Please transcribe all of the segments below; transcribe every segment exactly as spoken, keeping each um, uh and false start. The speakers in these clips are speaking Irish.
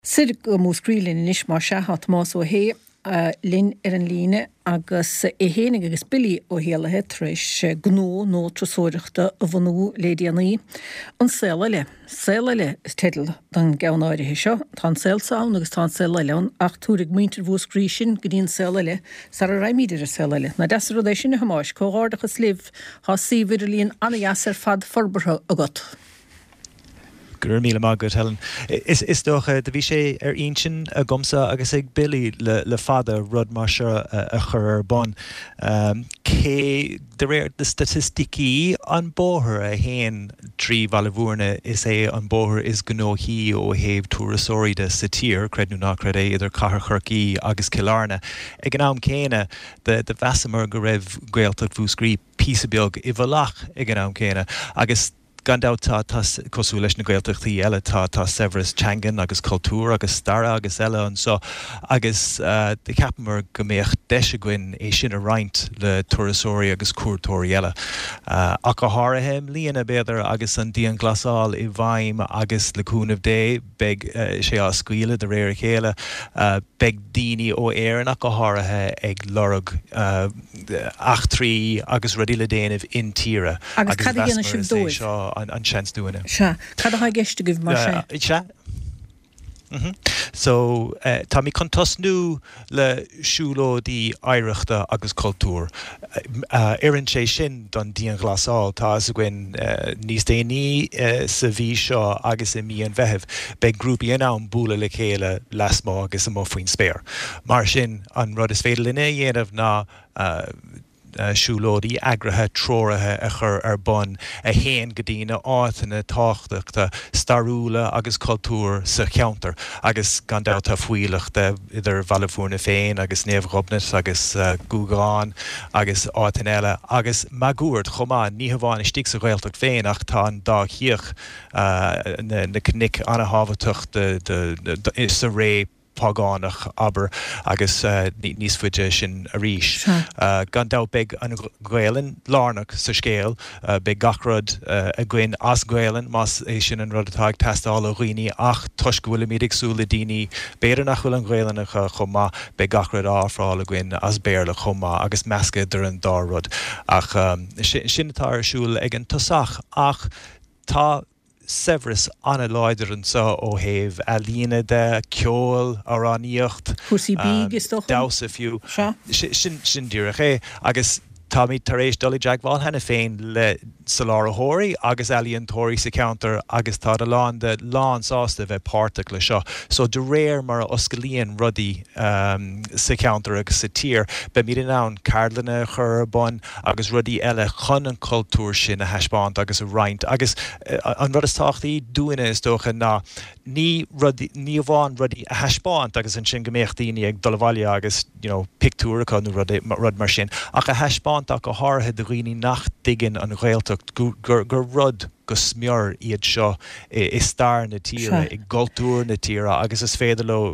Sir go múscrílinn inis mar se hat más ó hé linn ar an líne agus é hénig agus bilí ó héalathe treis gnó nó trosóireachta a bhanú lédianaí an saoile. Saoile is tedal don ganáirithe seo, tá saoilsáin agus tá saoileán ach túraigh muintir bhúscrí sin go dtíon saoile sa a raimíidir a saoile. Na deas rudéis sin na hamáis cóghardachas libh há síomhir líon anna ar fad forbartha agat. Gur míle mágad Helen. Is is doch uh, de bhí sé ar insin a gomsa agus ag bilí le, le fada rud mar seo a, a chur ar bon. Um, cé de réir de statisticí an bóthir a héin trí bhailbhúrne is é an bóthir is gnó hí ó héh túrasóide sa tír, crednú ná cred é idir cahar churcií agus Killarna. Ag an am céine de, de bheasamar go raibh gaeltach bhúscrí písa beag i bhalach ag an am céine agus gandá tá tá cosú leis na gaeltachtaí eile tá tá Severus Changan agus cultúr agus Stara agus eile an so agus uh, de capamar go méoch deise gin é sin a roinnt le turasóirí agus cuairtóirí eile. Uh, ach go háirithe líana beidir agus an díon glasáil i bhaim agus le cúnamh dé beag uh, sé á scuile de réir chéile uh, beag daoine ó éireann ach go háirithe ag lorug uh, achtrií agus rudí le déanamh in tíre. Agus cad a dhéanamh sibh dóibh? an an chance doing it. Sure. Cad a ha giste give mar uh, sé. Mhm. So uh, tá mi contas nú le siúlódí áireachta agus cultúr. Uh, Éireann sé sin don díon ghlasáil tá a gin uh, níos déanaí uh, sa bhí seo agus i míon bheitheh beag grúpi in an búla le chéile lasmá agus a mó faoin spéir. Mar sin an rud is féidir linne dhéanamh ná uh, Uh, siúlódí agrathe tróirithe a chur ar bon a héan go dtíine átainna táchtachta starúla agus cultúr sa cheantar agus gandátá fuileachta idir bhailbhúrna féin agus néamhrobnet agus uh, gúgáin agus átain eile agus magúirt chomá ní hamháin istí sa ghailteach féin ach tá an dá chiach uh, na, na cnic anna hábhatucht de, de, de, de, sa ré pagánach aber agus uh, níos fuide sin a ríis. Uh, Gandá beag an ghaelann lárnach sa scéal, uh, beag gachrod uh, a gcuin as ghaelann mas é sin an rud atá ag testáil a ghuioine ach tuis go bhfuil míad agsúla daoine béidir nach bhfuil an ghaelannacha chomá beag gachrod áfráil a gcuin as béirla chomá agus measca idir an dá rud. Ach um, sin, sin atá ar siúil ag an tosach ach tá Severus anna leidir an sa ó héh a líana de ceol aráníocht Cusaí bíg is doch dása fiú sin sin dúireach é agus tá mí tar éis dul Jack bháin hena féin le Solara Hóirí agus Elíonn Tóirí sa counter agus tá a lán de lán sásta bheith páirteach le seo. So de réir mar oscailíonn rudaí um, sa counter agus sa tír, be míad an cardlanna chur bon agus rudaí eile chun an cultúr sin a heispáint agus a roinnt. Agus uh, an rud is táchtaí dúine is dócha ná ní ní bháin rudaí a heispáint agus an sin gombeocht daoine ag dul bhaile agus you know, pictúracha nó rud, rud mar sin. Ach a heispáint ach go háirithe do rií nach diggin an ghailteach gur gur rud go smeor iad seo i star na tíre, i gultúr na tíre agus is féidir le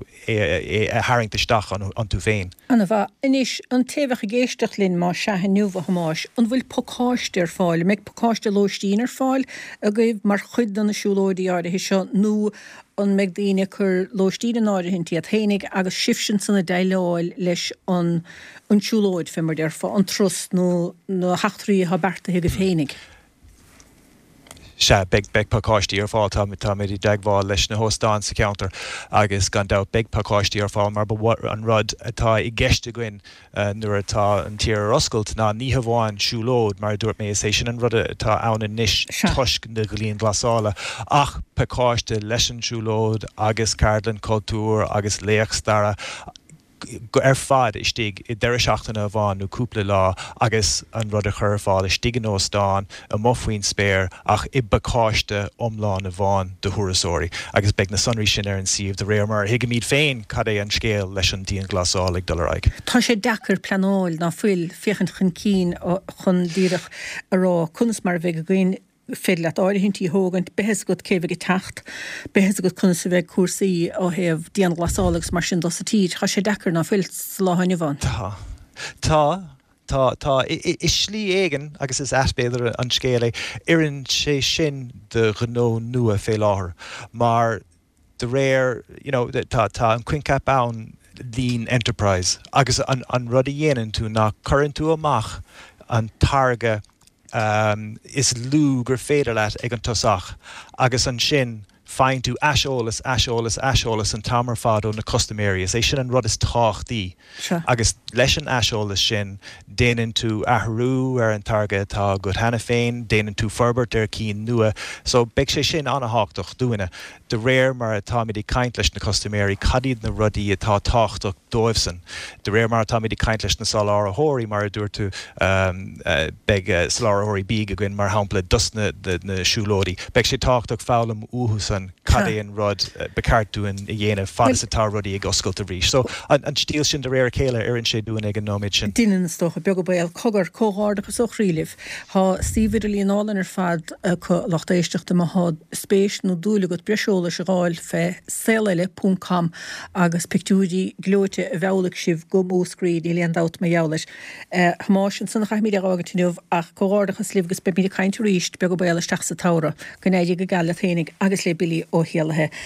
a haingtaisteach an an tú féin. Anna bha inis an taobh a géisteach linn má sethe nuamh hamáis an bhfuil pocáiste ar fáil, meid pocáiste lóistín ar fáil a gaibh mar chud an na siúlóirí áirithe seo nó an meid daoine chur lóistín an áirithe a thénig agus sifsin sanna deileáil leis an an siúlóid fe mar derfa an trust nó nó hachtríí ha bertathe go féinnig. Se beg beg pacáistí ar fáil tá tá mé deagháil leis na hóstáin sa counter agus gandá beg pacáistí ar fáil mar ba an rud atá i gceiste goin uh, nuair atá an tíar ar oscailt ná ní hamháin siúlóid mar dúirt mé sé sin an rud atá anna níos tuisc na golíon glasála ach pacáiste leis an siúlóid agus cardlann cultúr agus léachstara ar fad istíg i deire seachtainna bháin nó cúpla lá agus an rud a chur fáil istíg an óstáin a mo faoin spéir ach i bacáiste omláin a bháin do thurasóirí agus beag na sonraí sin ar an siomh de réir mar hiige míad féin cad é an scéal leis an díon glasáil ag dulraig. Tá sé dechar planáil ná fuil féchan chun cín chun díireach ará chunas mar bheith go gcuin féile áirithintí hógant behes go céimh go techt, behes go chun sa bheith cuasaí ó heh díon glasálagus mar sin dos a tíd, cha sé dechar ná fuil láhaine bhain. Tá. Tá. Tá tá is slí éigen agus is aspéidir an scéala iann sé sin de gnó nua fé láthair mar de réir you know tá tá an cuincap ann lean enterprise agus an an rud a dhéanaan tú ná chuann tú amach an targa um, is lú gur féidir leat ag an tosach agus an sin find tú aseolalas aseolalas aseolalas an tamar fado na customaries é sin an rud is táchtaí Sure. agus leis an aseolalas sin déanann tú ahrú ar an targa tá go hena féin déanann tú forbert ar cín nua so beag sé sin anna háchtach dúine de réir mar atá mí caint leis na customary cadíad na rudaí atá táchtach dóibhsan de réir mar atá mí caint leis na salárathirí mar a dúir tú um, uh, beag uh, salárathirí bíg a gin mar hampla dus na, na, na siúlódaí beag sé táchtach fálam úhusan cadéon rud uh, becartú in dhéanamh fadas atá rudaí ag oscailt a rís so an, an stíl sin de réir céile ar an sé dúin ag an nóid sin Dinan stocha beag go bail cogar cóádagus ó chríilih Tá sívidir líonálan ar fad chu lechtéisteachta a há spéis nó dúla go breisiúla se gáil fe céile punt com agus pictúdí glóite a bhealaach sibh go móscríd í leon dat me joules. Hamásin sanna chaimí agattíineh ach cóádachas livgus be mí caiint ríist be go bail isteach sa tára go éidir go gal féinnig agus le bilí ó héalathe